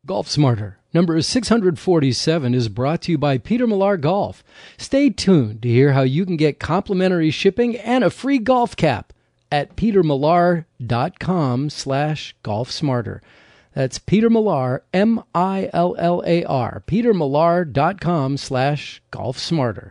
Golf Smarter, number 647, is brought to you by Peter Millar Golf. Stay tuned to hear how you can get complimentary shipping and a free golf cap at petermillar.com/golfsmarter. That's Peter Millar, M-I-L-L-A-R, petermillar.com/golfsmarter.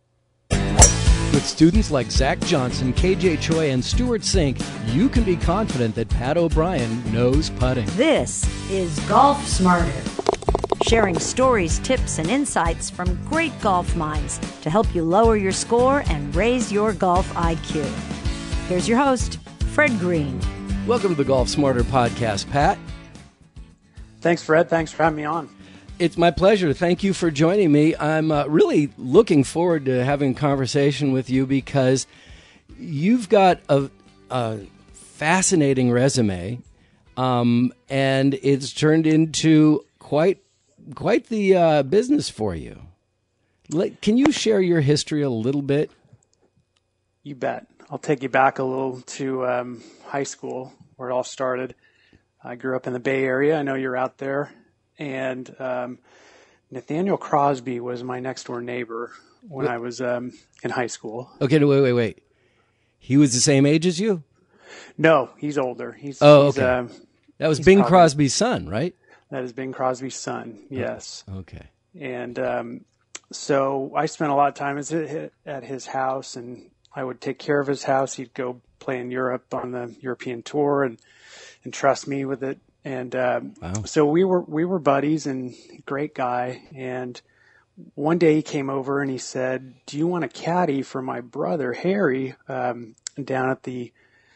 With students like Zach Johnson, KJ Choi, and Stuart Sink, you can be confident that Pat O'Brien knows putting. This is Golf Smarter, sharing stories, tips, and insights from great golf minds to help you lower your score and raise your golf IQ. Here's your host, Fred Green. Welcome to the Golf Smarter podcast, Pat. Thanks, Fred. Thanks for having me on. It's my pleasure. Thank you for joining me. I'm really looking forward to having a conversation with you because you've got a fascinating resume, and it's turned into quite the business for you. Can you share your history a little bit? You bet. I'll take you back a little to high school, where it all started. I grew up in the Bay Area. I know you're out there. And Nathaniel Crosby was my next door neighbor when I was in high school. Okay, wait. He was the same age as you? No, he's older. Okay. That was Bing Crosby's son, right? That is Bing Crosby's son, yes. Okay. And so I spent a lot of time at his house, and I would take care of his house. He'd go play in Europe on the European tour and trust me with it. And wow. So we were buddies, and great guy. And one day he came over and he said, "Do you want a caddy for my brother Harry down at the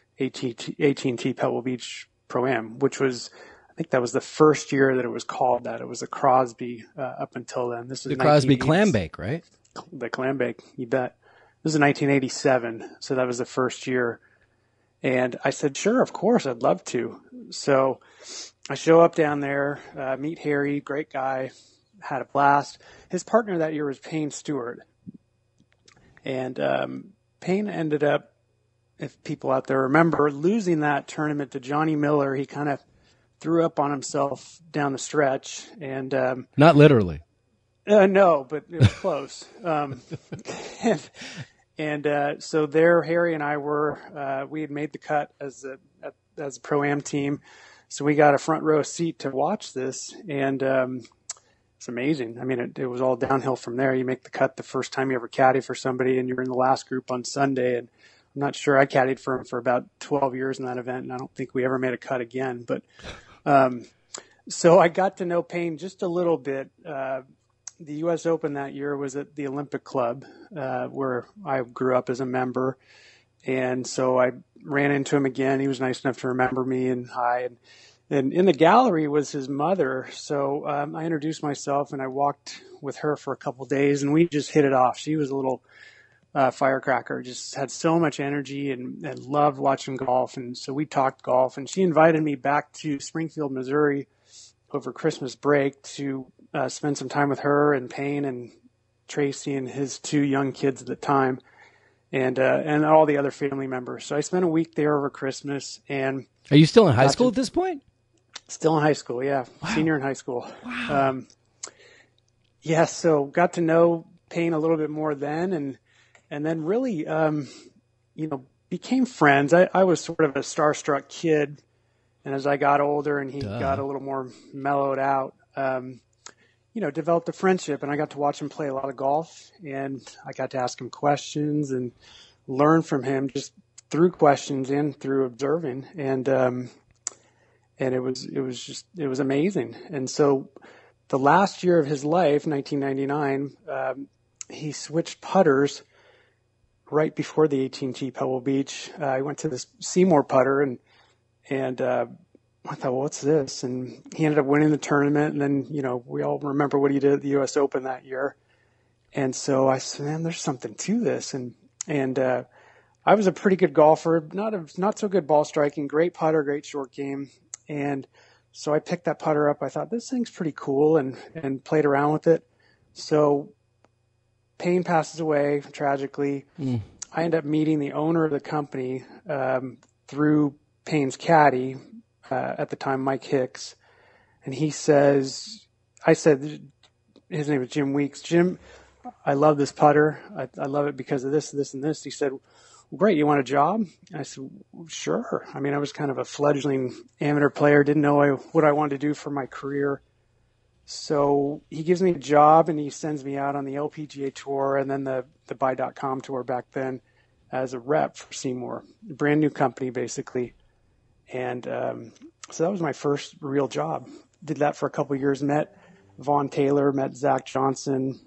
AT&T Pebble Beach Pro-Am?" Which was, I think that was the first year that it was called that. It was a Crosby up until then. This was the Crosby Clambake, right? The Clambake, you bet. This is 1987, so that was the first year. And I said, "Sure, of course, I'd love to." So I show up down there, meet Harry, great guy, had a blast. His partner that year was Payne Stewart. And Payne ended up, if people out there remember, losing that tournament to Johnny Miller. He kind of threw up on himself down the stretch. And not literally. No, but it was close. So there, Harry and I we had made the cut as a Pro-Am team. So we got a front row seat to watch this, and it's amazing. I mean, it was all downhill from there. You make the cut the first time you ever caddy for somebody, and you're in the last group on Sunday. And I'm not sure, I caddied for him for about 12 years in that event, and I don't think we ever made a cut again. But so I got to know Payne just a little bit. The U.S. Open that year was at the Olympic Club, where I grew up as a member. And so I ran into him again. He was nice enough to remember me and hi. And in the gallery was his mother. So I introduced myself, and I walked with her for a couple of days, and we just hit it off. She was a little firecracker, just had so much energy and loved watching golf. And so we talked golf, and she invited me back to Springfield, Missouri over Christmas break to spend some time with her and Payne and Tracy and his two young kids at the time. And all the other family members. So I spent a week there over Christmas. And are you still in high school at this point? Still in high school, yeah. Wow. Senior in high school. Wow. So got to know Payne a little bit more then, and then really, became friends. I was sort of a starstruck kid, and as I got older and he got a little more mellowed out, developed a friendship, and I got to watch him play a lot of golf, and I got to ask him questions and learn from him just through questions and through observing. And it was amazing. And so the last year of his life, 1999, he switched putters right before the AT&T Pebble Beach. I went to this Seymour putter and I thought, well, what's this? And he ended up winning the tournament. And then, we all remember what he did at the U.S. Open that year. And so I said, man, there's something to this. And I was a pretty good golfer, not so good ball striking, great putter, great short game. And so I picked that putter up. I thought, this thing's pretty cool, and played around with it. So Payne passes away tragically. I end up meeting the owner of the company through Payne's caddy, at the time, Mike Hicks. and he says, I said, his name was Jim Weeks. Jim, I love this putter. I love it because of this, this, and this. He said, well, great, you want a job? I said, sure. I mean, I was kind of a fledgling amateur player, didn't know what I wanted to do for my career. So he gives me a job, and he sends me out on the LPGA Tour and then the Buy.com Tour back then as a rep for Seymour, brand new company basically. And so that was my first real job. Did that for a couple of years, met Vaughn Taylor, met Zach Johnson,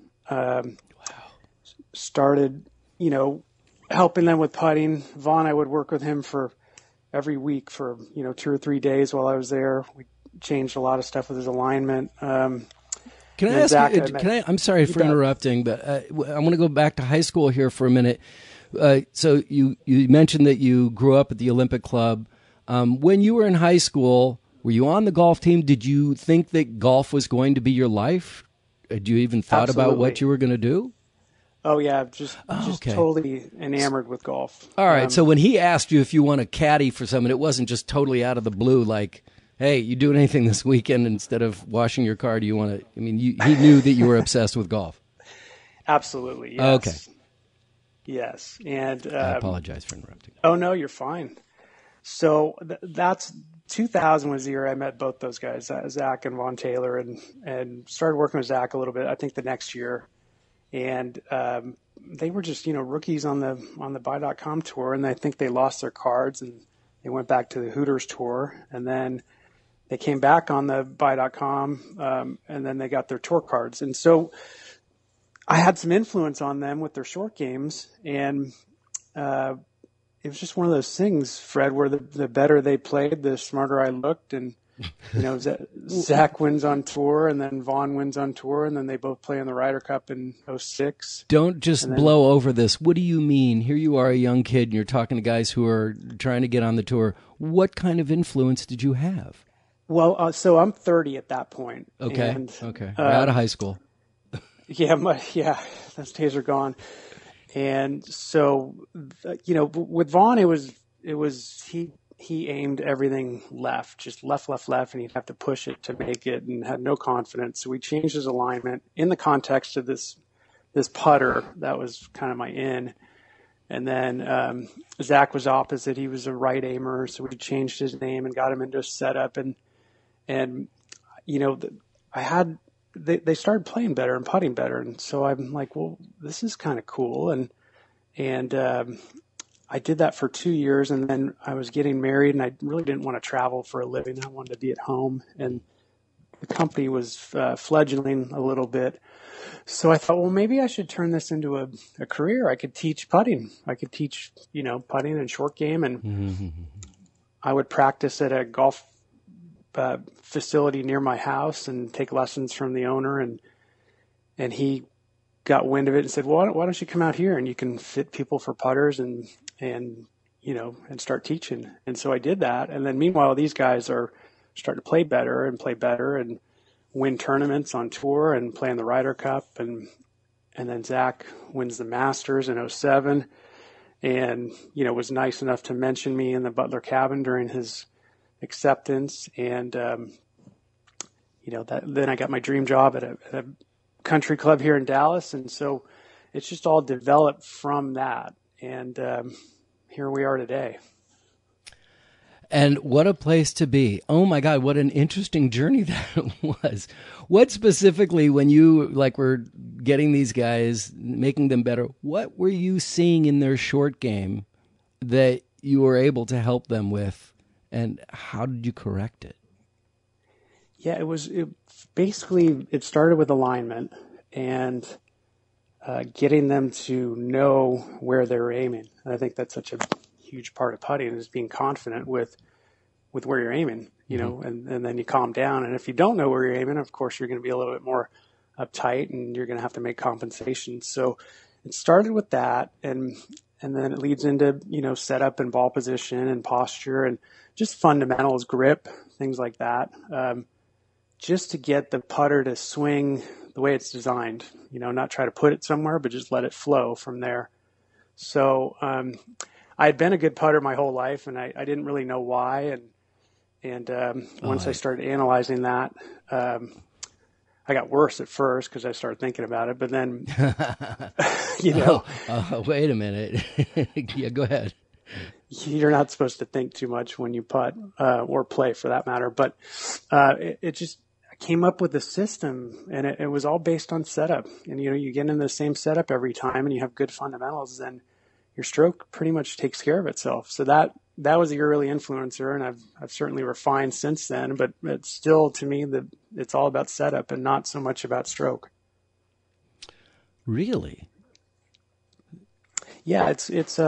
started, helping them with putting. Vaughn, I would work with him for every week for, 2 or 3 days while I was there. We changed a lot of stuff with his alignment. Can I ask Zach, you, I'm sorry for interrupting, but I want to go back to high school here for a minute. So you mentioned that you grew up at the Olympic Club. When you were in high school, were you on the golf team? Did you think that golf was going to be your life? Had you even thought about what you were going to do? Oh, yeah, just totally enamored with golf. All right, so when he asked you if you want to caddy for someone, it wasn't just totally out of the blue like, hey, you doing anything this weekend instead of washing your car? Do you want to – he knew that you were obsessed with golf. Absolutely, yes. Okay. Yes. And I apologize for interrupting. Oh, no, you're fine. So that's 2000 was the year I met both those guys, Zach and Vaughn Taylor, and started working with Zach a little bit, I think the next year. And they were just, rookies on the Buy.com Tour, and I think they lost their cards, and they went back to the Hooters Tour, and then they came back on the Buy.com, and then they got their tour cards. And so I had some influence on them with their short games, and it was just one of those things, Fred, where the better they played, the smarter I looked, and Zach wins on tour, and then Vaughn wins on tour, and then they both play in the Ryder Cup in 2006. Don't just blow over this. What do you mean? Here you are, a young kid, and you're talking to guys who are trying to get on the tour. What kind of influence did you have? Well, so I'm 30 at that point. Okay, and, okay. We're out of high school. Yeah, those days are gone. And so, with Vaughn, it was he aimed everything left, just left, and he'd have to push it to make it, and had no confidence. So we changed his alignment in the context of this putter. That was kind of my in. And then Zach was opposite. He was a right aimer, so we changed his name and got him into a setup. And they started playing better and putting better, and so I'm like, well, this is kind of cool. And I did that for 2 years, and then I was getting married, and I really didn't want to travel for a living. I wanted to be at home, and the company was fledgling a little bit. So I thought, well, maybe I should turn this into a career. I could teach putting. I could teach, putting and short game, and I would practice at a golf facility near my house and take lessons from the owner. And he got wind of it and said, well, why don't you come out here and you can fit people for putters and start teaching. And so I did that. And then meanwhile, these guys are starting to play better and win tournaments on tour and play in the Ryder Cup. And then Zach wins the Masters in 2007 and, was nice enough to mention me in the Butler cabin during his acceptance. And, then I got my dream job at a country club here in Dallas. And so it's just all developed from that. And here we are today. And what a place to be. Oh, my God, what an interesting journey that was. What specifically, when you were getting these guys, making them better, what were you seeing in their short game that you were able to help them with, and how did you correct it? Yeah, it started with alignment and getting them to know where they're aiming. And I think that's such a huge part of putting, is being confident with where you're aiming, and then you calm down. And if you don't know where you're aiming, of course, you're going to be a little bit more uptight, and you're going to have to make compensations. So it started with that, and then it leads into, setup and ball position and posture and just fundamentals, grip, things like that. Just to get the putter to swing the way it's designed, not try to put it somewhere, but just let it flow from there. So I had been a good putter my whole life, and I didn't really know why. And once I started analyzing that, I got worse at first because I started thinking about it. But then, wait a minute. Yeah, go ahead. You're not supposed to think too much when you putt or play for that matter. But it just I came up with a system, and it was all based on setup. And, you get in the same setup every time and you have good fundamentals, then your stroke pretty much takes care of itself. So that was the early influencer, and I've certainly refined since then. But it's still, to me, it's all about setup and not so much about stroke. Really? Yeah, it's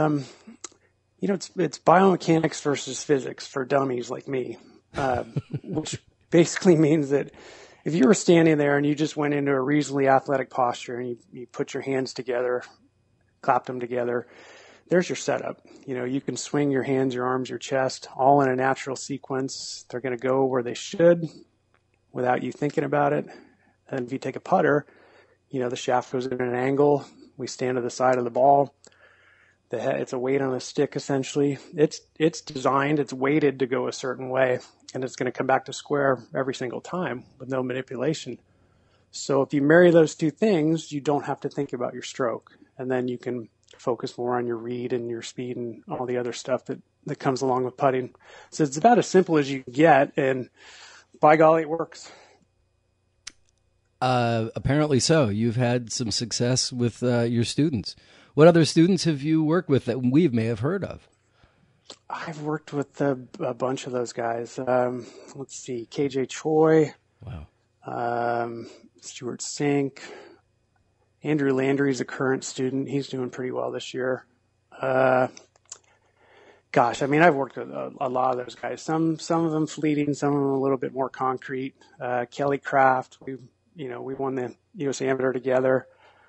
biomechanics versus physics for dummies like me, which basically means that if you were standing there and you just went into a reasonably athletic posture and you put your hands together, clapped them together, there's your setup. You can swing your hands, your arms, your chest, all in a natural sequence. They're going to go where they should without you thinking about it. And if you take a putter, the shaft goes in an angle. We stand to the side of the ball. The head, it's a weight on a stick, essentially. It's designed, it's weighted to go a certain way, and it's going to come back to square every single time with no manipulation. So if you marry those two things, you don't have to think about your stroke, and then you can focus more on your read and your speed and all the other stuff that comes along with putting. So it's about as simple as you can get, and by golly, it works. Apparently so. You've had some success with your students. What other students have you worked with that we may have heard of? I've worked with a bunch of those guys. Let's see, KJ Choi. Wow. Stuart Sink. Andrew Landry is a current student. He's doing pretty well this year. I've worked with a lot of those guys. Some of them fleeting, some of them a little bit more concrete. Kelly Craft, we won the USA Amateur together.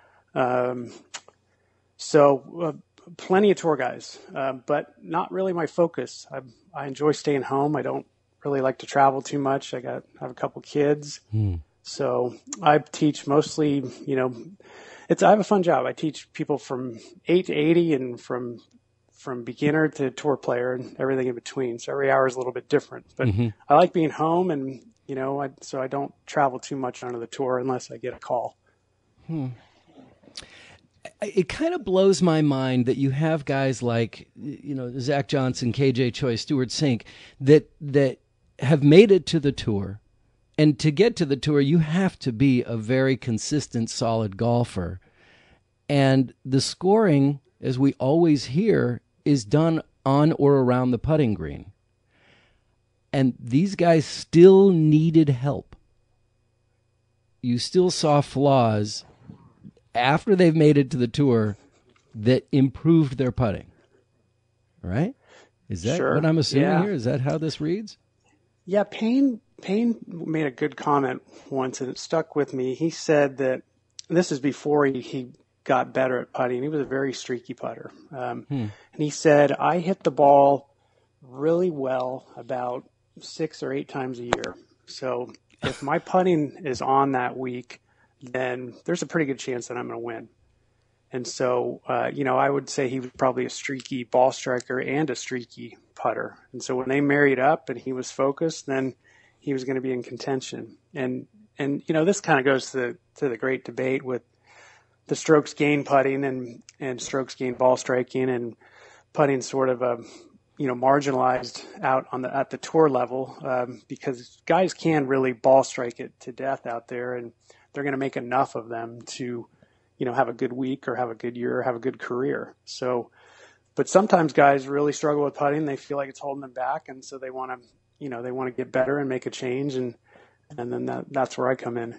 So plenty of tour guys, but not really my focus. I enjoy staying home. I don't really like to travel too much. I have a couple kids. So I teach mostly, I have a fun job. I teach people from 8 to 80 and from beginner to tour player and everything in between. So every hour is a little bit different, but I like being home and, so I don't travel too much onto the tour unless I get a call. It kind of blows my mind that you have guys like, Zach Johnson, KJ Choi, Stuart Sink, that have made it to the tour. And to get to the tour, you have to be a very consistent, solid golfer. And the scoring, as we always hear, is done on or around the putting green. And these guys still needed help. You still saw flaws after they've made it to the tour that improved their putting, right? Is that what I'm assuming here? Is that how this reads? Yeah, Payne made a good comment once, and it stuck with me. He said that this is before he got better at putting. He was a very streaky putter. And he said, I hit the ball really well about 6 or 8 times a year. So if my putting is on that week, then there's a pretty good chance that I'm going to win. And so, I would say he was probably a streaky ball striker and a streaky putter. And so when they married up and he was focused, then he was going to be in contention. And this kind of goes to the great debate with the strokes gain putting and strokes gain ball striking, and putting sort of marginalized out at the tour level, because guys can really ball strike it to death out there, and they're going to make enough of them to, have a good week or have a good year or have a good career. So, but sometimes guys really struggle with putting. They feel like it's holding them back. And so they want to get better and make a change. And then that's where I come in.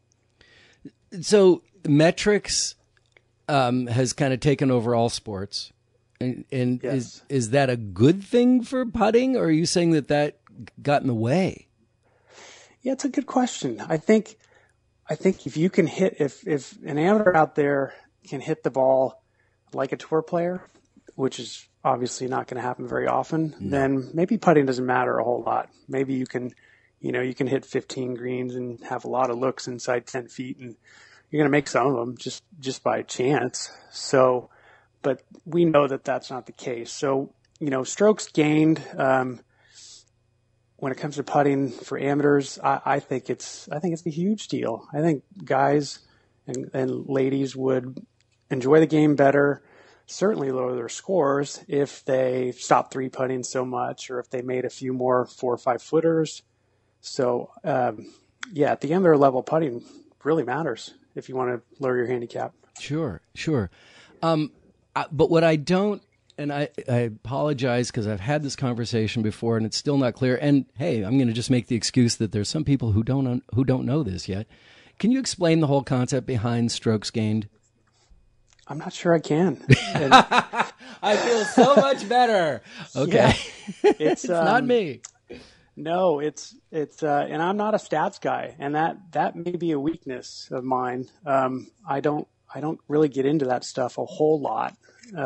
So metrics has kind of taken over all sports. And yes. is that a good thing for putting, or are you saying that got in the way? Yeah, it's a good question. I think if you can if an amateur out there can hit the ball like a tour player, which is obviously not going to happen very often, then maybe putting doesn't matter a whole lot. Maybe you can hit 15 greens and have a lot of looks inside 10 feet, and you're going to make some of them just by chance. So, but we know that that's not the case. So, strokes gained, when it comes to putting for amateurs, I think it's a huge deal. I think guys and ladies would enjoy the game better, certainly lower their scores if they stopped 3-putting so much, or if they made a few more 4 or 5 footers. So, at the amateur level, putting really matters if you want to lower your handicap. Sure. But what I don't, and I apologize because I've had this conversation before and it's still not clear. And hey, I'm going to just make the excuse that there's some people who don't know this yet. Can you explain the whole concept behind strokes gained? I'm not sure I can. I feel so much better. Okay. Yeah, it's not me. No, it's and I'm not a stats guy, and that may be a weakness of mine. I don't really get into that stuff a whole lot.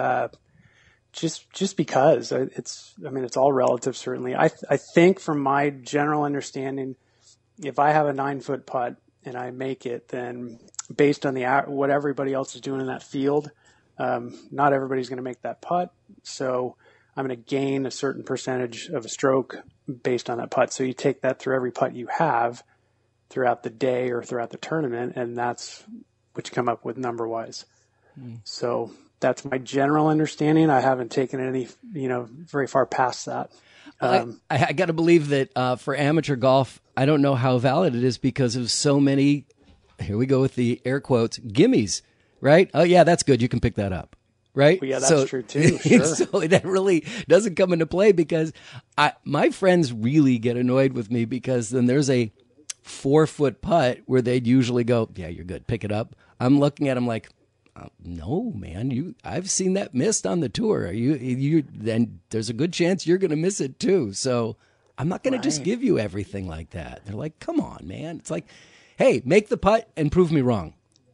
Just because it's all relative, certainly. I think from my general understanding, if I have a 9-foot putt and I make it, then based on what everybody else is doing in that field, not everybody's going to make that putt. So I'm going to gain a certain percentage of a stroke based on that putt. So you take that through every putt you have throughout the day or throughout the tournament, and that's what you come up with number-wise. So that's my general understanding. I haven't taken it any, very far past that. I got to believe that for amateur golf, I don't know how valid it is because of so many, here we go with the air quotes, gimmies, right? Oh, yeah, that's good. You can pick that up, right? Well, yeah, that's true too. Sure. So that really doesn't come into play because my friends really get annoyed with me because then there's a 4-foot putt where they'd usually go, yeah, you're good, pick it up. I'm looking at them like, no, man, I've seen that missed on the tour. You then there's a good chance you're going to miss it too. So I'm not going to just give you everything like that. They're like, come on, man. It's like, hey, make the putt and prove me wrong.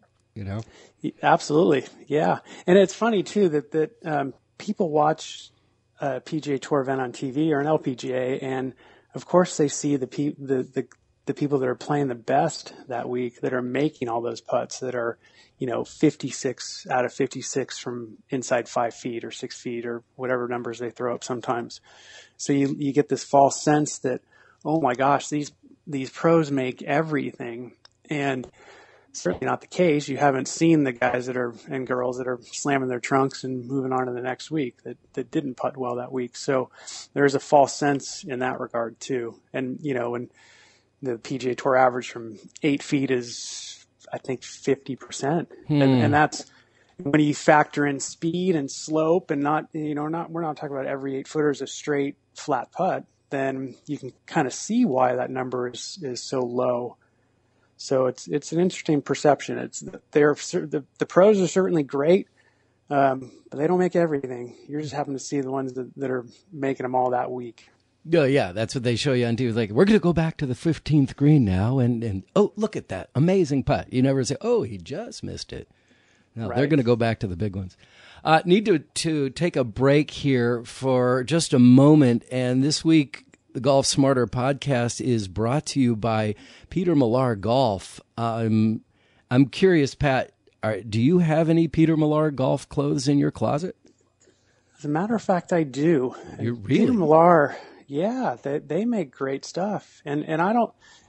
Absolutely. Yeah. And it's funny too that people watch a PGA Tour event on TV or an LPGA, and of course they see the people that are playing the best that week, that are making all those putts, that are 56 out of 56 from inside 5 feet or 6 feet or whatever numbers they throw up sometimes. So you get this false sense that, oh my gosh, these pros make everything. And certainly not the case. You haven't seen the guys and girls that are slamming their trunks and moving on to the next week that didn't putt well that week. So there's a false sense in that regard too. And, when the PGA Tour average from 8 feet is, I think, 50%. And that's when you factor in speed and slope and we're not talking about every 8-footer is a straight flat putt, then you can kind of see why that number is so low. So it's an interesting perception. The pros are certainly great, but they don't make everything. You're just happen to see the ones that are making them all that week. Yeah, that's what they show you on TV. Like, we're going to go back to the 15th green now, and oh, look at that amazing putt. You never say, oh, he just missed it. No, They're going to go back to the big ones. Need to take a break here for just a moment, and this week the Golf Smarter podcast is brought to you by Peter Millar Golf. I'm curious, Pat, do you have any Peter Millar golf clothes in your closet? As a matter of fact, I do. You really? Peter Millar, yeah, they make great stuff, and I don't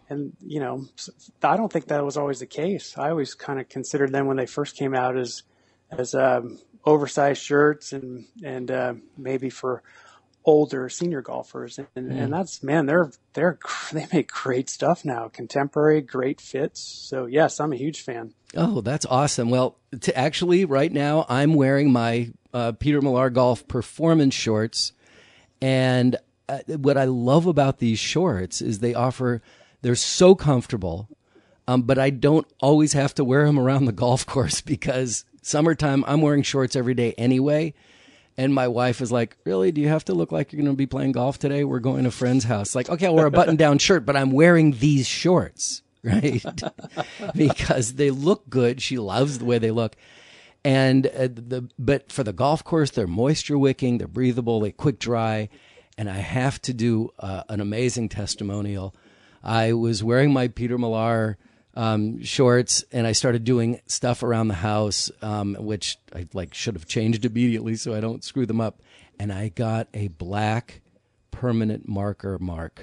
think that was always the case. I always kind of considered them when they first came out as oversized shirts and maybe for older senior golfers, and that's, man, they make great stuff now, contemporary, great fits. So yes, I'm a huge fan. Oh, that's awesome. Well, actually right now I'm wearing my Peter Millar Golf performance shorts, and what I love about these shorts is they're so comfortable, but I don't always have to wear them around the golf course because summertime I'm wearing shorts every day anyway. And my wife is like, really, do you have to look like you're going to be playing golf today? We're going to a friend's house. Like, okay, I'll wear a button-down shirt, but I'm wearing these shorts, right? Because they look good. She loves the way they look. And but for the golf course, they're moisture wicking, they're breathable, they quick dry. And I have to do an amazing testimonial. I was wearing my Peter Millar shorts, and I started doing stuff around the house, which I should have changed immediately so I don't screw them up. And I got a black permanent marker mark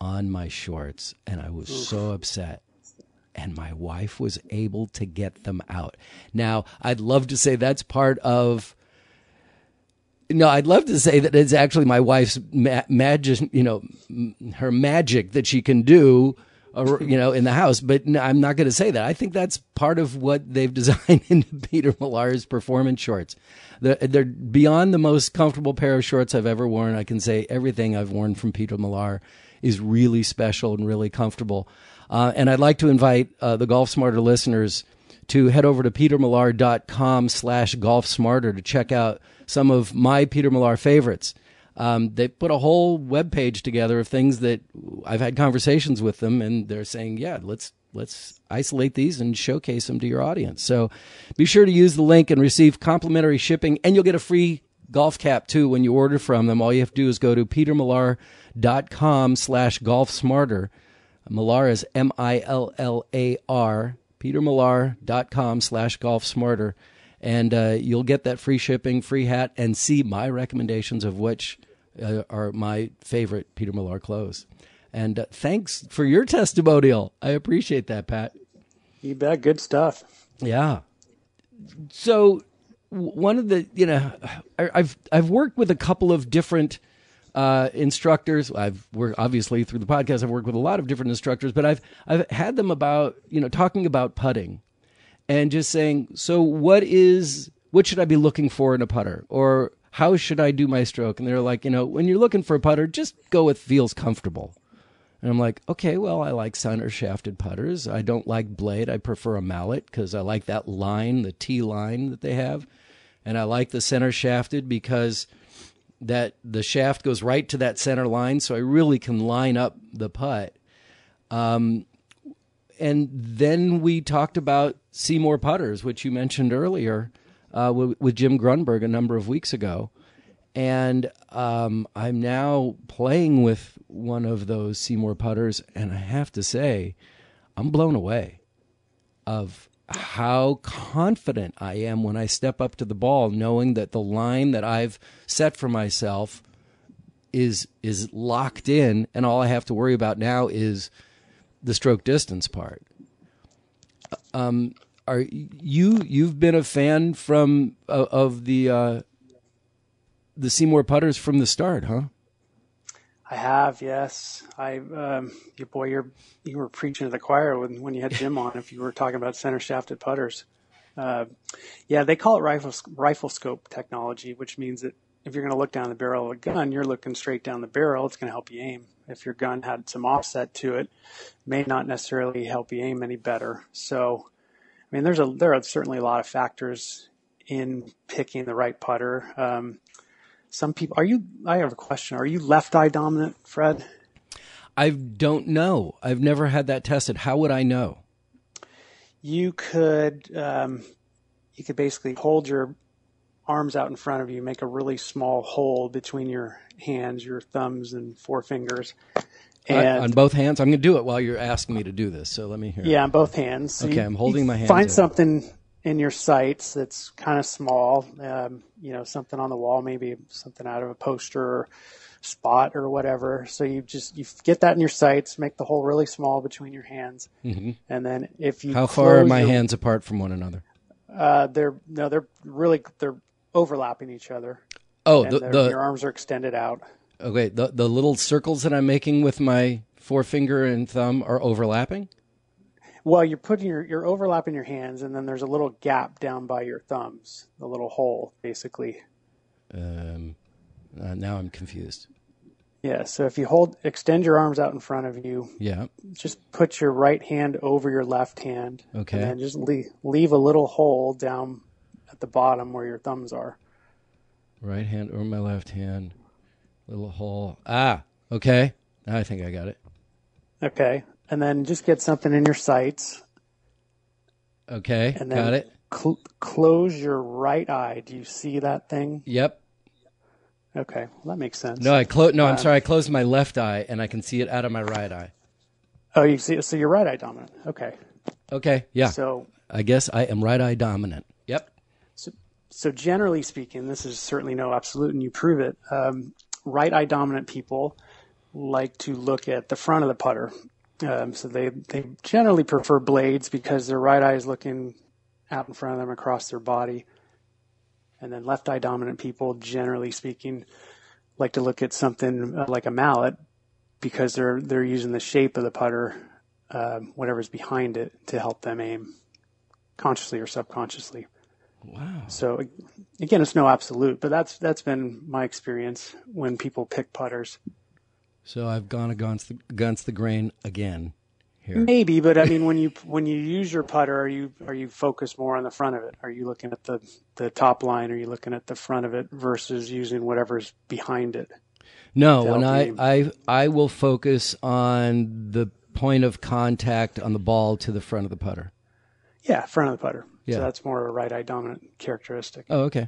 on my shorts, and I was so upset. And my wife was able to get them out. Now, I'd love to say that's part of. No, I'd love to say that it's actually my wife's magic, her magic that she can do, in the house. But no, I'm not going to say that. I think that's part of what they've designed into Peter Millar's performance shorts. They're beyond the most comfortable pair of shorts I've ever worn. I can say everything I've worn from Peter Millar is really special and really comfortable. And I'd like to invite the Golf Smarter listeners to head over to petermillar.com/golfsmarter to check out some of my Peter Millar favorites. They put a whole webpage together of things that I've had conversations with them, and they're saying, yeah, let's isolate these and showcase them to your audience. So be sure to use the link and receive complimentary shipping, and you'll get a free golf cap too when you order from them. All you have to do is go to petermillar.com/golfsmarter. Millar is MILLAR, petermillar.com/golfsmarter. And you'll get that free shipping, free hat, and see my recommendations of which are my favorite Peter Millar clothes. And thanks for your testimonial. I appreciate that, Pat. You bet. Good stuff. Yeah. So one of the, I've worked with a couple of different instructors. I've worked, obviously, through the podcast, I've worked with a lot of different instructors, but I've had them about, talking about putting and just saying, so what should I be looking for in a putter? Or how should I do my stroke? And they're like, when you're looking for a putter, just go with feels comfortable. And I'm like, okay, well, I like center shafted putters. I don't like blade. I prefer a mallet because I like that line, the T line that they have. And I like the center shafted because that the shaft goes right to that center line, so I really can line up the putt. And then we talked about Seymour putters, which you mentioned earlier with Jim Grunberg a number of weeks ago. And I'm now playing with one of those Seymour putters, and I have to say, I'm blown away of how confident I am when I step up to the ball, knowing that the line that I've set for myself is locked in, and all I have to worry about now is the stroke distance part. Are you've been a fan of the Seymour putters from the start, huh? I have, yes. You were preaching to the choir when you had Jim on. If you were talking about center shafted putters, they call it rifle scope technology, which means that if you're going to look down the barrel of a gun, you're looking straight down the barrel. It's going to help you aim. If your gun had some offset to it, may not necessarily help you aim any better. So, I mean, there are certainly a lot of factors in picking the right putter. Some people, I have a question. Are you left eye dominant, Fred? I don't know. I've never had that tested. How would I know? You could basically hold your arms out in front of you, make a really small hole between your hands, your thumbs and forefingers. And on both hands? I'm going to do it while you're asking me to do this. So let me hear. Yeah, on both hands. So okay, I'm holding my hands. Find something in your sights that's kind of small, something on the wall, maybe something out of a poster or spot or whatever. So you get that in your sights, make the hole really small between your hands. Mm-hmm. And then if you How far are my hands apart from one another? They're overlapping each other. Oh, your arms are extended out. Okay, the little circles that I'm making with my forefinger and thumb are overlapping? Well, you're overlapping your hands, and then there's a little gap down by your thumbs, a little hole, basically. Now I'm confused. Yeah, so if you extend your arms out in front of you. Yeah. Just put your right hand over your left hand. Okay. And then just leave a little hole down at the bottom where your thumbs are. Right hand over my left hand, little hole. Ah, okay. Now I think I got it. Okay. And then just get something in your sights. Okay, and then got it. Close your right eye. Do you see that thing? Yep. Okay, well, that makes sense. No, I'm sorry. I closed my left eye, and I can see it out of my right eye. Oh, you see it? So you're right eye dominant. Okay. Okay, yeah. So I guess I am right eye dominant. Yep. So generally speaking, this is certainly no absolute, and you prove it. Right eye dominant people like to look at the front of the putter. So they generally prefer blades because their right eye is looking out in front of them across their body. And then left eye dominant people, generally speaking, like to look at something like a mallet because they're using the shape of the putter, whatever's behind it, to help them aim consciously or subconsciously. Wow. So again, it's no absolute, but that's been my experience when people pick putters. So I've gone against the grain again here. Maybe, but I mean, when you use your putter, are you focused more on the front of it? Are you looking at the top line? Are you looking at the front of it versus using whatever's behind it? No, when I will focus on the point of contact on the ball to the front of the putter. Yeah, front of the putter. Yeah. So that's more of a right eye dominant characteristic. Oh, okay.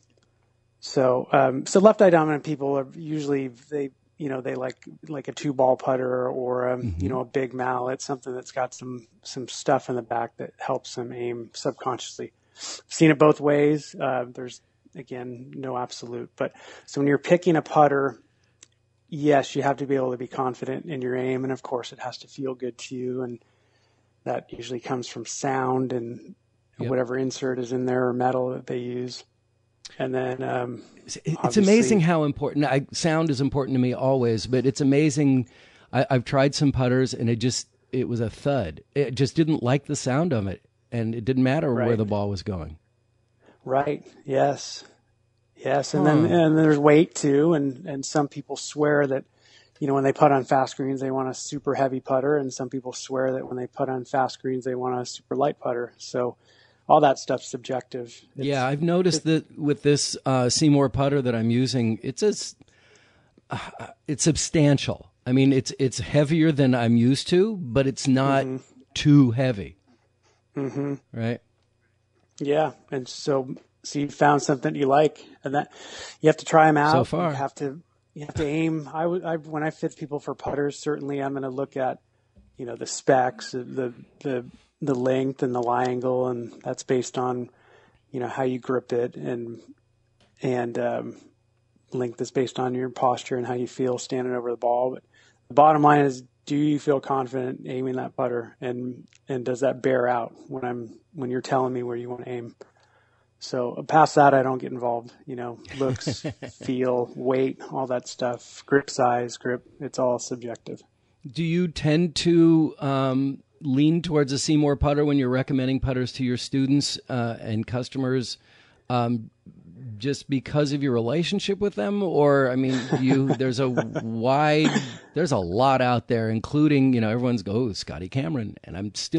So left eye dominant people are usually they like a 2-ball putter or a big mallet, something that's got some stuff in the back that helps them aim subconsciously. I've seen it both ways. There's again no absolute, but so when you're picking a putter, yes, you have to be able to be confident in your aim, and of course it has to feel good to you, and that usually comes from sound and whatever insert is in there or metal that they use. And then it's amazing how important sound is important to me always, but it's amazing. I've tried some putters and it was a thud. It just didn't like the sound of it, and it didn't matter where the ball was going. Right. Yes. And then there's weight too, and some people swear that when they putt on fast greens they want a super heavy putter, and some people swear that when they putt on fast greens they want a super light putter. So all that stuff's subjective. I've noticed that with this Seymour putter that I'm using, it's substantial. I mean, it's heavier than I'm used to, but it's not too heavy. Mm-hmm. Right? Yeah, and so you found something you like, and that you have to try them out. So far, you have to aim. When I fit people for putters, certainly I'm going to look at the specs, the length and the lie angle, and that's based on how you grip it, and length is based on your posture and how you feel standing over the ball. But the bottom line is, do you feel confident aiming that putter, and does that bear out when you're telling me where you want to aim? So past that, I don't get involved. Looks, feel, weight, all that stuff, grip size, it's all subjective. Do you tend to lean towards a Seymour putter when you're recommending putters to your students and customers, just because of your relationship with them? Or, I mean, there's a lot out there, including, everyone's Scotty Cameron. And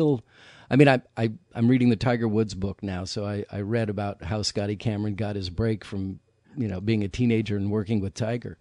I'm reading the Tiger Woods book now. So I read about how Scotty Cameron got his break from, being a teenager and working with Tiger.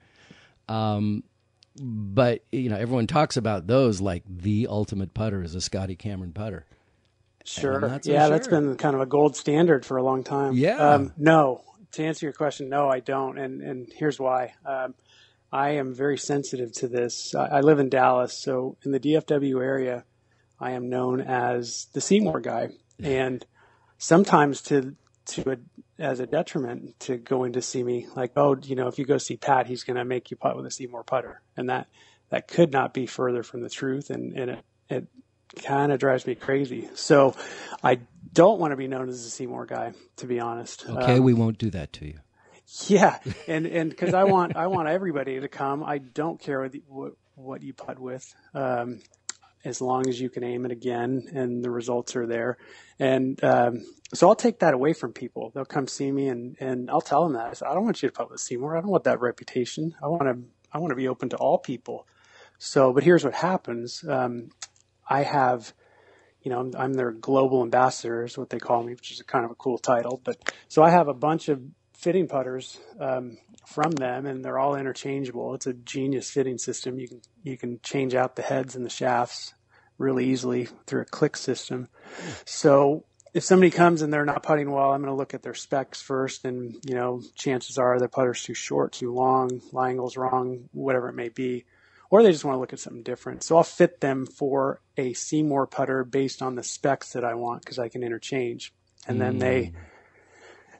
But, everyone talks about those like the ultimate putter is a Scotty Cameron putter. Sure. That's been kind of a gold standard for a long time. Yeah. No, to answer your question, no, I don't. And here's why. I am very sensitive to this. I live in Dallas, so in the DFW area, I am known as the Seymour guy. And sometimes as a detriment to going to see me, like, if you go see Pat, he's going to make you putt with a Seymour putter. And that could not be further from the truth. And it kind of drives me crazy. So I don't want to be known as a Seymour guy, to be honest. Okay, we won't do that to you. Yeah. And cause I want everybody to come. I don't care what you putt with. As long as you can aim it again and the results are there. And so I'll take that away from people. They'll come see me and I'll tell them that. I don't want you to putt with Seymour. I don't want that reputation. I want to be open to all people. So, but here's what happens. I have, I'm their global ambassador is what they call me, which is kind of a cool title. But so I have a bunch of fitting putters from them, and they're all interchangeable. It's a genius fitting system. You can change out the heads and the shafts really easily through a click system. So if somebody comes and they're not putting well, I'm going to look at their specs first, and chances are their putter's too short, too long, lie angle's wrong, whatever it may be, or they just want to look at something different. So I'll fit them for a Seymour putter based on the specs that I want, because I can interchange, and then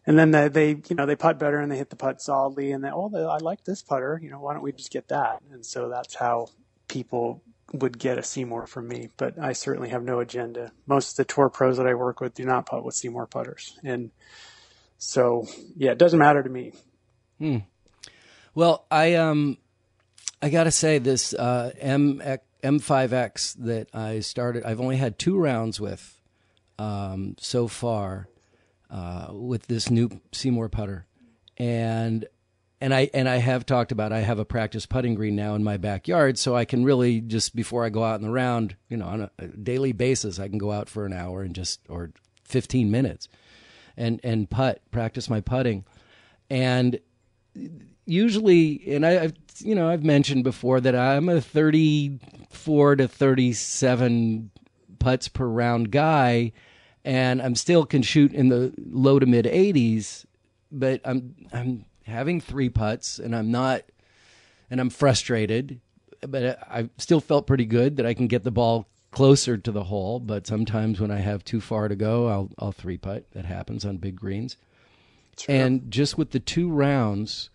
then they putt better and they hit the putt solidly, and I like this putter, why don't we just get that? And so that's how people would get a Seymour from me, but I certainly have no agenda. Most of the tour pros that I work with do not putt with Seymour putters. And so, yeah, it doesn't matter to me. Well, I got to say this M5X that I started, I've only had 2 rounds with so far with this new Seymour putter. And I have talked about, I have a practice putting green now in my backyard, so I can really just, before I go out in the round, on a daily basis, I can go out for an hour or 15 minutes and practice my putting. And usually, and I've mentioned before that I'm a 34 to 37 putts per round guy, and I'm still can shoot in the low to mid 80s, but I'm having 3 putts, and I'm frustrated, but I still felt pretty good that I can get the ball closer to the hole. But sometimes when I have too far to go, I'll 3-putt. That happens on big greens. Sure. And just with the 2 rounds,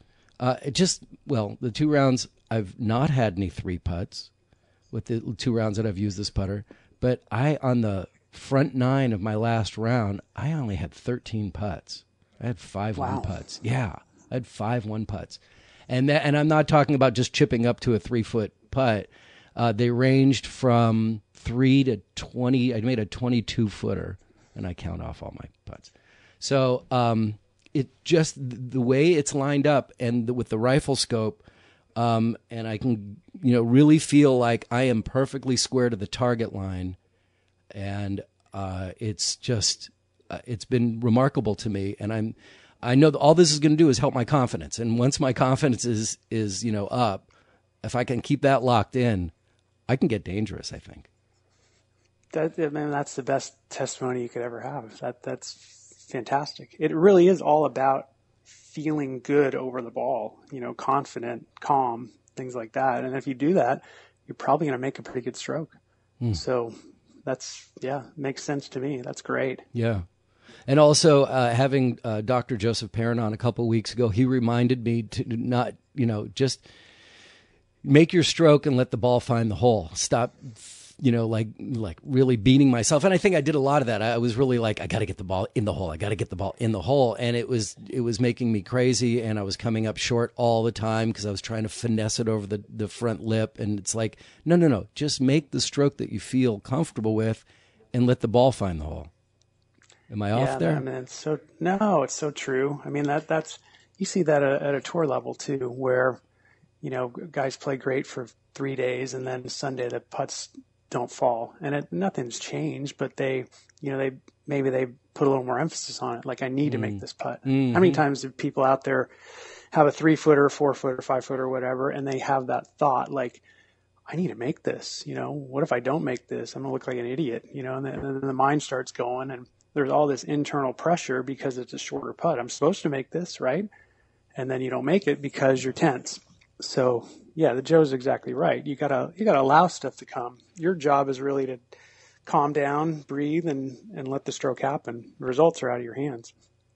the 2 rounds, I've not had any 3-putts with the 2 rounds that I've used this putter. But on the front 9 of my last round, I only had 13 putts. I had 5 1-putts. Yeah. I had 5 1-putts. And I'm not talking about just chipping up to a 3-foot putt. They ranged from 3 to 20. I made a 22-footer, and I count off all my putts. So it just, the way it's lined up and with the rifle scope, and I can, really feel like I am perfectly square to the target line. And it's just, it's been remarkable to me. And I know that all this is going to do is help my confidence. And once my confidence is up, if I can keep that locked in, I can get dangerous, I think. That's the best testimony you could ever have. That's fantastic. It really is all about feeling good over the ball, confident, calm, things like that. And if you do that, you're probably going to make a pretty good stroke. So makes sense to me. That's great. Yeah. And also having Dr. Joseph Perrin on a couple of weeks ago, he reminded me to not, just make your stroke and let the ball find the hole. Stop, like really beating myself. And I think I did a lot of that. I was really like, I got to get the ball in the hole. I got to get the ball in the hole. And it was making me crazy. And I was coming up short all the time because I was trying to finesse it over the front lip. And it's like, no. Just make the stroke that you feel comfortable with and let the ball find the hole. Am I off there? It's so true. I mean, that's you see that at a tour level too, where guys play great for 3 days and then Sunday the putts don't fall, and nothing's changed, but they put a little more emphasis on it. Like, I need to make this putt. Mm-hmm. How many times do people out there have a 3-footer, 4-footer, 5-footer, whatever, and they have that thought like, I need to make this. What if I don't make this? I'm gonna look like an idiot. And then the mind starts going, and there's all this internal pressure because it's a shorter putt. I'm supposed to make this, right? And then you don't make it because you're tense. So yeah, the Joe's exactly right. You gotta allow stuff to come. Your job is really to calm down, breathe, and let the stroke happen. The results are out of your hands.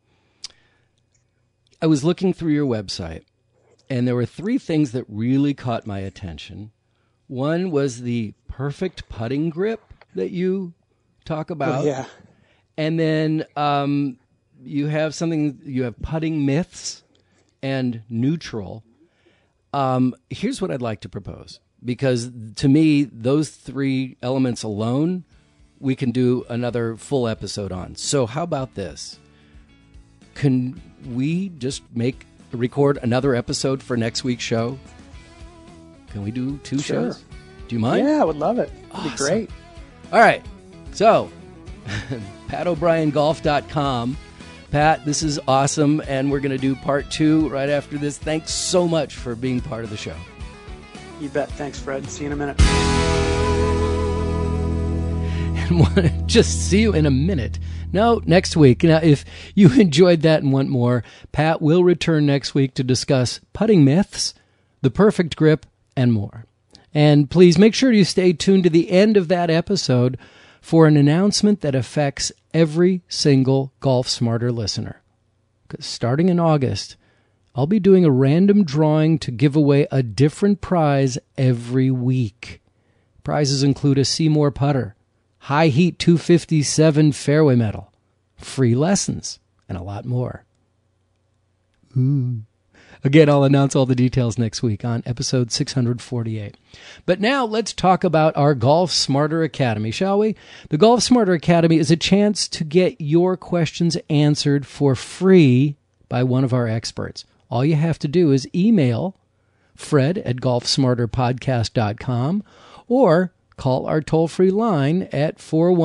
I was looking through your website, and there were 3 things that really caught my attention. One was the perfect putting grip that you talk about. Oh, yeah. And then you have putting myths and neutral. Here's what I'd like to propose, because to me, those 3 elements alone, we can do another full episode on. So how about this? Can we just record another episode for next week's show? Can we do 2 shows? Do you mind? Yeah, I would love it. That'd be great. All right. So, PatO'BrienGolf.com. Pat, this is awesome, and we're going to do part 2 right after this. Thanks so much for being part of the show. You bet. Thanks, Fred. See you in a minute. And just see you in a minute. No, next week. Now, if you enjoyed that and want more, Pat will return next week to discuss putting myths, the perfect grip, and more. And please make sure you stay tuned to the end of that episode for an announcement that affects every single Golf Smarter listener. 'cause starting in August, I'll be doing a random drawing to give away a different prize every week. Prizes include a Seymour putter, High Heat 257 fairway medal, free lessons, and a lot more. Ooh. Again, I'll announce all the details next week on episode 648. But now let's talk about our Golf Smarter Academy, shall we? The Golf Smarter Academy is a chance to get your questions answered for free by one of our experts. All you have to do is email fred@golfsmarterpodcast.com or call our toll-free line at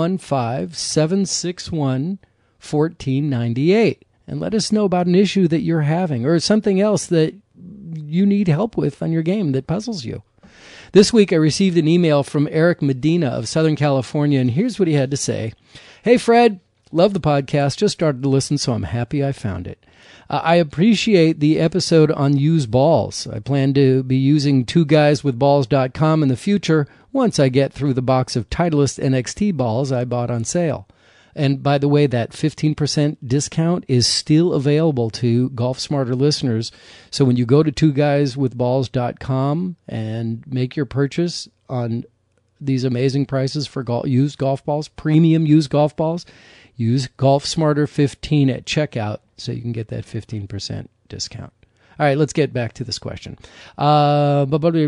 415-761-1498 and let us know about an issue that you're having or something else that you need help with on your game that puzzles you. This week I received an email from Eric Medina of Southern California, and here's what he had to say. Hey, Fred, love the podcast. Just started to listen, so I'm happy I found it. I appreciate the episode on used balls. I plan to be using twoguyswithballs.com in the future once I get through the box of Titleist NXT balls I bought on sale. And by the way, that 15% discount is still available to Golf Smarter listeners. So when you go to twoguyswithballs.com and make your purchase on these amazing prices for used golf balls, premium used golf balls, use Golf Smarter 15 at checkout so you can get that 15% discount. All right, let's get back to this question. Now,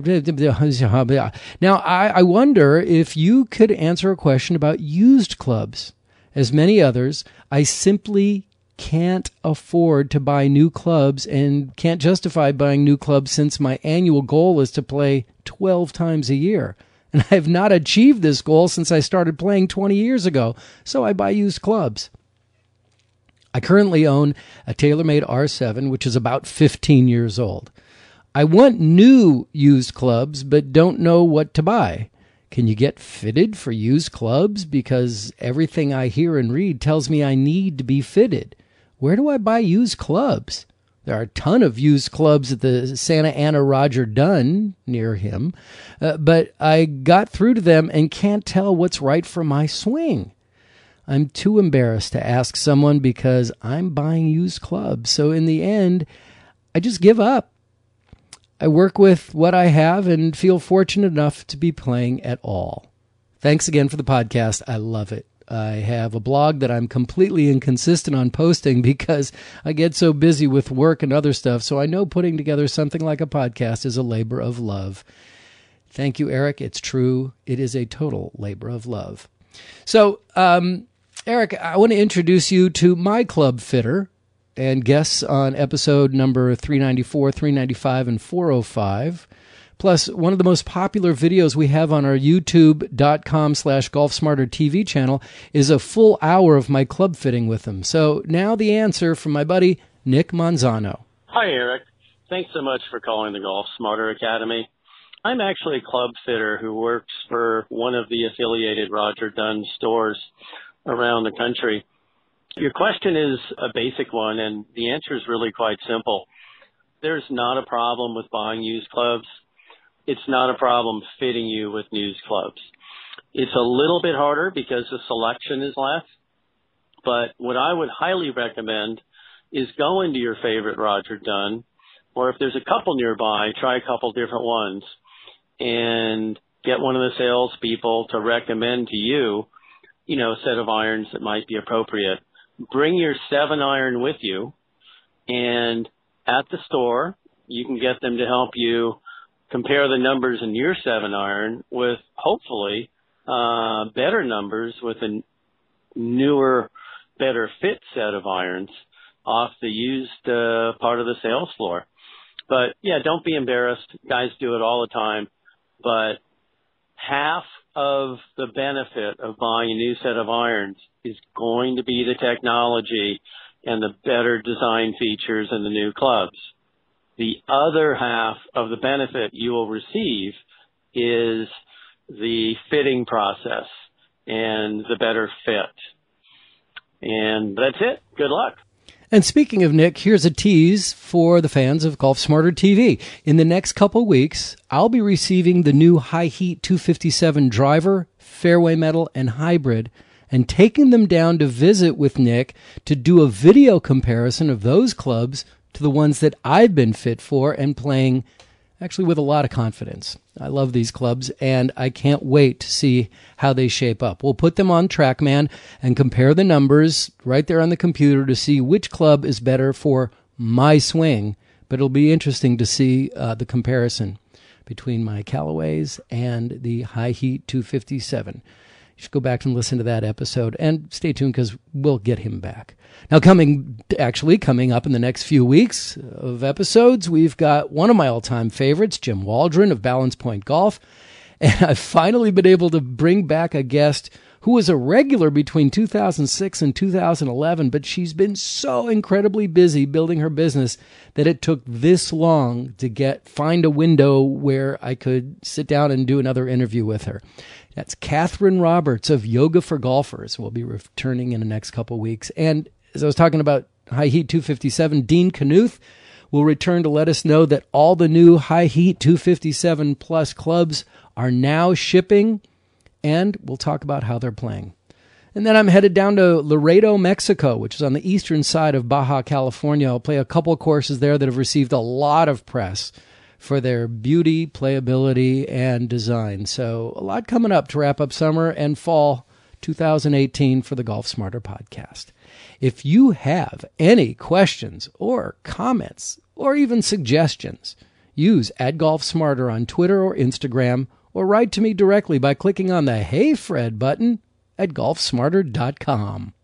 I wonder if you could answer a question about used clubs. As many others, I simply can't afford to buy new clubs and can't justify buying new clubs since my annual goal is to play 12 times a year. And I have not achieved this goal since I started playing 20 years ago, so I buy used clubs. I currently own a TaylorMade R7, which is about 15 years old. I want new used clubs, but don't know what to buy. Can you get fitted for used clubs? Because everything I hear and read tells me I need to be fitted. Where do I buy used clubs? There are a ton of used clubs at the Santa Ana Roger Dunn near him, but I got through to them and can't tell what's right for my swing. I'm too embarrassed to ask someone because I'm buying used clubs. So in the end, I just give up. I work with what I have and feel fortunate enough to be playing at all. Thanks again for the podcast. I love it. I have a blog that I'm completely inconsistent on posting because I get so busy with work and other stuff, so I know putting together something like a podcast is a labor of love. Thank you, Eric. It's true. It is a total labor of love. So, Eric, I want to introduce you to my club fitter and guests on episode number 394, 395, and 405. Plus, one of the most popular videos we have on our youtube.com/GolfSmarter TV channel is a full hour of my club fitting with him. So now the answer from my buddy, Nick Manzano. Hi, Eric. Thanks so much for calling the Golf Smarter Academy. I'm actually a club fitter who works for one of the affiliated Roger Dunn stores around the country. Your question is a basic one, and the answer is really quite simple. There's not a problem with buying used clubs. It's not a problem fitting you with used clubs. It's a little bit harder because the selection is less, but what I would highly recommend is go into your favorite Roger Dunn, or if there's a couple nearby, try a couple different ones and get one of the salespeople to recommend to you, a set of irons that might be appropriate. Bring your 7-iron with you, and at the store, you can get them to help you compare the numbers in your 7-iron with, hopefully, better numbers with a newer, better fit set of irons off the used part of the sales floor. But, yeah, don't be embarrassed. Guys do it all the time. But half of the benefit of buying a new set of irons is going to be the technology and the better design features in the new clubs. The other half of the benefit you will receive is the fitting process and the better fit. And that's it. Good luck. And speaking of Nick, here's a tease for the fans of Golf Smarter TV. In the next couple weeks, I'll be receiving the new High Heat 257 driver, fairway metal, and hybrid and taking them down to visit with Nick to do a video comparison of those clubs to the ones that I've been fit for and playing actually with a lot of confidence. I love these clubs, and I can't wait to see how they shape up. We'll put them on TrackMan and compare the numbers right there on the computer to see which club is better for my swing, but it'll be interesting to see the comparison between my Callaways and the High Heat 257. You should go back and listen to that episode, and stay tuned because we'll get him back. Now, coming up in the next few weeks of episodes, we've got one of my all-time favorites, Jim Waldron of Balance Point Golf, and I've finally been able to bring back a guest who was a regular between 2006 and 2011, but she's been so incredibly busy building her business that it took this long to find a window where I could sit down and do another interview with her. That's Catherine Roberts of Yoga for Golfers. We'll be returning in the next couple weeks. And as I was talking about High Heat 257, Dean Knuth will return to let us know that all the new High Heat 257 Plus clubs are now shipping, and we'll talk about how they're playing. And then I'm headed down to Laredo, Mexico, which is on the eastern side of Baja California. I'll play a couple of courses there that have received a lot of press for their beauty, playability, and design. So a lot coming up to wrap up summer and fall 2018 for the Golf Smarter podcast. If you have any questions or comments or even suggestions, use @GolfSmarter on Twitter or Instagram, or write to me directly by clicking on the Hey Fred button at golfsmarter.com.